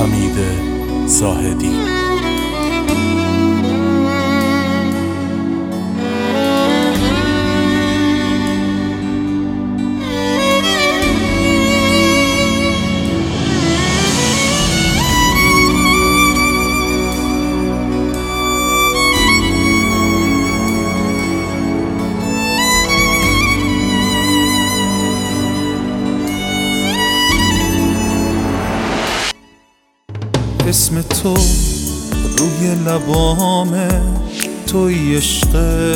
حمید زاهدی. اسم تو روی لبامه، توی عشق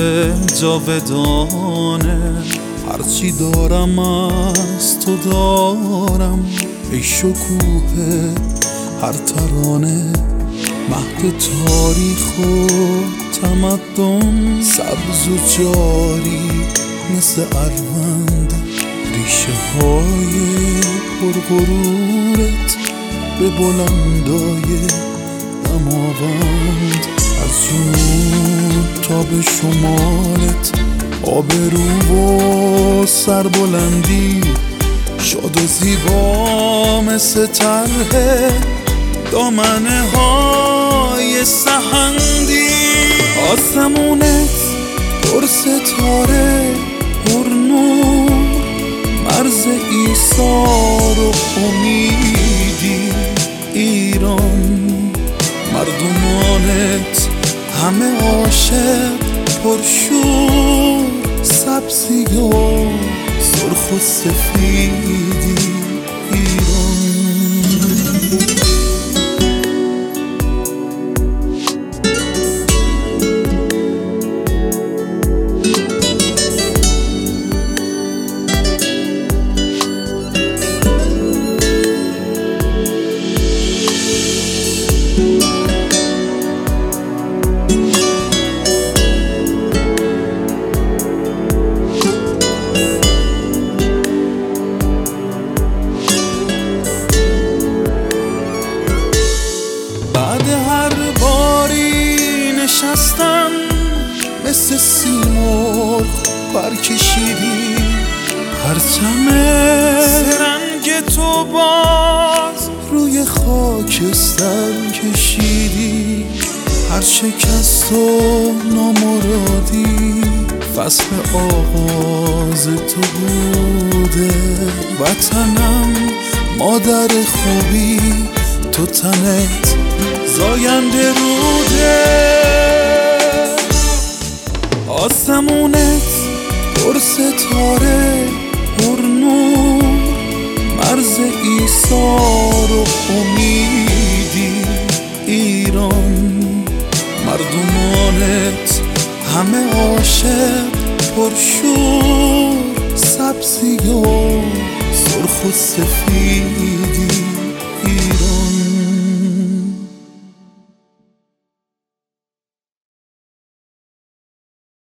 جاودانه. هرچی دارم از تو دارم، ای شکوه هر ترانه. مهد تاریخ و تمدن، سبز و جاری مثل اروند. ریشه های پرغرورت به بلندای دماوند. از جنوب تا به شمالت، آبرو و سربلندی. شاد و زیبا مثل طرح دامنه های سحندی. آسمونت پر ستاره پر نور، مرز ایثار و امیدی. ایران مردمانت همه عاشق پرشور، سبزی و سرخ و سفیدی. ایران نشستم مثل سیمرغ برکشیدی. پرچم رنگ تو باز روی خاکستر کشیدی. هر شکست و نامرادی فصل آغاز تو بوده. وطنم مادر خوبی، تو تنت زاینده روده. آسمونت پر ستاره پر نور، مرز ایثار و امیدی. ایران مردمانت همه عاشق پرشور، سبزی و سرخ و سفیدی.